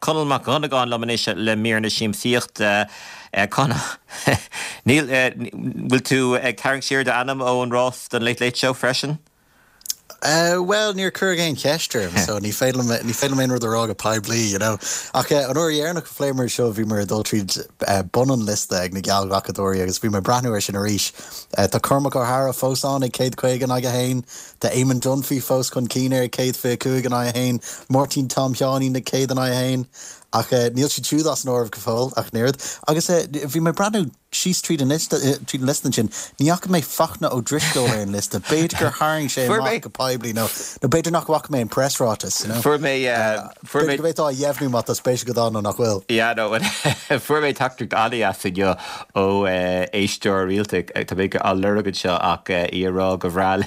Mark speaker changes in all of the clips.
Speaker 1: Conal Mac Gunnagan Lamanisha Le Mirna Shim Sicht Conna Neil will to Carrick Shear the Anam Owen Ross the late show freshen?
Speaker 2: Well, near Curragain Chester, so ni failed me in the rog a pie blee, you know. Okay, an Oriana Flamer show vi mer adultery bunnen list ag na gal Rockadori agus vi my brand new in a rish. The Cormac O'Hara fos on Kate Quagan I hain, the Eamon Dunphy fos con Keener Kate Fe Coogan I hain, Martin Tom Hiani na Kate and I hain. Ach Neil si tú das nor of gefol ach nerd agus vi my brand new she's treating list chin niach me fachna o drisco in list beter haring she mark probably no beter knock walk me in press rotas, you know.
Speaker 1: For me
Speaker 2: wait I yevnu mat the special god on nach will.
Speaker 1: Yeah, no, for me tactic ali acid yo o Eistor realtic to make a lurgid show ach era gavral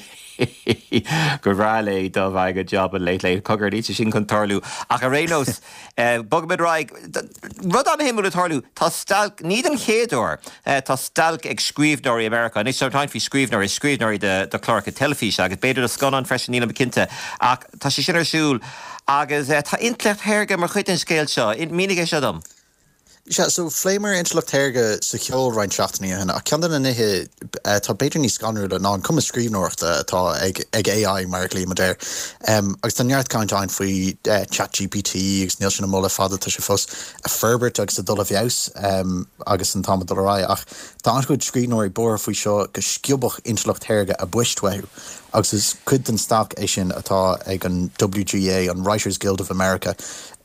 Speaker 1: Gorale do bhaig a job a late cogur ní sin chun tarlú ach a rénos bugmid raig rud an himú a tarlú tá stalk níd an chéador tá stalk ag scríbnóirí America ní sometimes fi scríbnóirí de Clark a telefís agus beidir a scan an freisin níla becinte ach tá sé sin arsúl agus tá intlecht herge mar chuit an scéil seo in mínig é seo dom.
Speaker 2: Yeah, so Flamer intellect herge secure Ryan Shaftney and I can't nihe tá beter ní scanner da non come screen north tá ag AI markly mader agus tan yard count on fui chat GPT agus Nielsen mola father to fos a Ferbert agus the dull of house agus an Tom Dorai ach tá good screen or bor fui show go skilbach intellect herge a bushwe agus is could den stock Asian atá ag an WGA an Writers Guild of America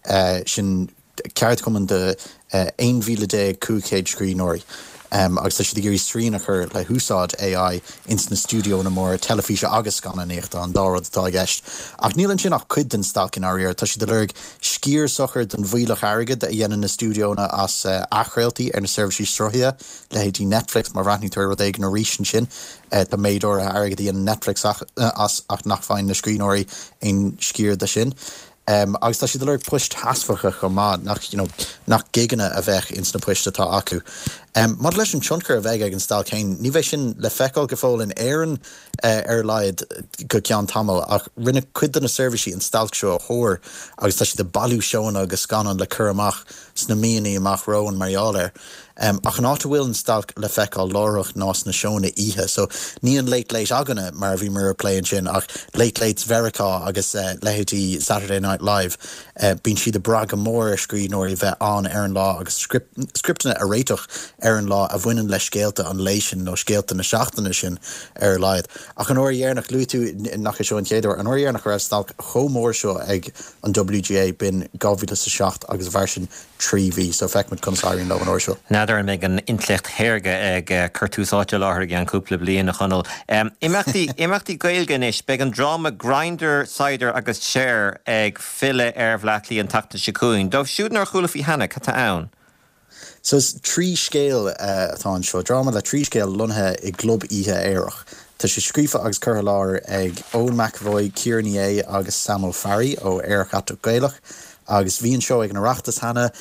Speaker 2: sin Carrot coming the ein vile day cúcéid scríóirí. Agus tá si de géirí strín a chur le húsáid AI instant studio na mór telefíse agus gan anéachta an dárad atá gist. Ach níl an sin ach cuid den stac in áíir, tá si de lurg scír sochar den bhuiilech airgid a dhéanaan na studio na as achrailtaí ar na servicí strothia le hétí Netflix mar ratní tuair rud ag na rísin sin tá méador a airgid íon Netflix ach nach fáin na scríóirí ein scír de sin. Agus tá si de leir pusht hasfacha go má nach giganna a bheith ins na puiste tá acu. Mod leis an tioncar a bheith ag an stal céin, ní bheith sin le feicáil go fóil in éan ar laid go cean tamil ach rinne cuid na servicí an stalc seo a thóir agus tá si de balú seona agus scanan le cur amach sna míonaí amach ró an mariáir. Ach an áta bhfuil an stalc le feicáil lárach nás na seóna ihe, so ní an late aganna mar bhí mar playin sin ach late Vericá agus lehétí Saturday Night Live bín si de brag mór scríóirí bheith an ar an lá agus scriptna a réitoch ar an lá a bhainean le scéalta an leisin nó scéalta na seachtainna sin ar laid. Ach an óiarnach luú nach seo an chéadú an óiarnach raibh stalc chomór seo ag an WGA bin 2007 agus version 3V, so feicmid comisáirín le an óir seo.
Speaker 1: Nádar me an intlecht herge ag curtúsáte láthir an cúpla blian na chonal. Imachtaí gailgan is beag an drama Grindr, Cider agus Share ag fille ar bhlaachlí an tata sicúin. Dóibh siúd nar chúla fí hena cata ann.
Speaker 2: So it's trí scéal atá an seo drama le trí scéal lunthe i glob ihe éireach. Tá sé scrífa agus cur láir ag Owen McAvoy, Kieran A agus Samuel Farry ó éireach at gailach agus bhí an seo ag na reachtas hena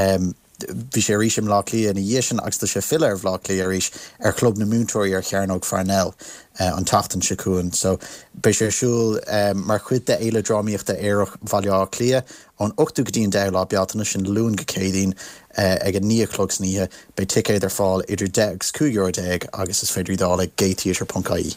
Speaker 2: bhí sé rísim lá lí in dhéisian agus tá sé fill ar bhlá lí éis ar club na múntóirí ar chearnóg Farnell an tatan sicúin. So bei sé siúil mar chuid de éile drámíochta éireach bhaile clia an 8 godín de lá bealtainna sin lún go cédín ag an 9 clogs níhe bei ticéid ar fáil idir 10 agus is féidir dála gateater.ie.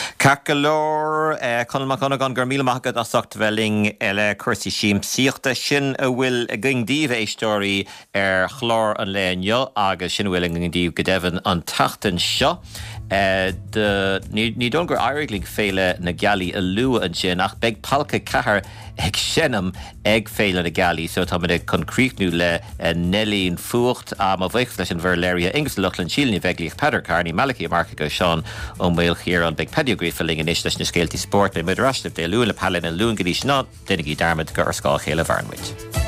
Speaker 1: Cacolor Conal Mac gur míle maigad asach bheling eile cuasaí síim síochta sin a bhfuil a gingdíomh éistóirí ar chlár an léineo agus sin bhfuil a gingdíomh go deimhin an tatan seo. Ní don gur airigling féile na gealaí a lua an sin ach beag palca cethar ag sinnam ag féile na gealaí, so tá ag concríicnú le Nelín fuacht a má bhaich leis an bhar léiria ingus luchlan sílní bheitglíoch Pedar Carney Malachi marca go seán ó mbeil chéar an big pedigree filling in leis na scéaltaí sport le muidir rastab de luúla palin a lún gadí sná dénig í darmad gur scáil chéile bharnmuid.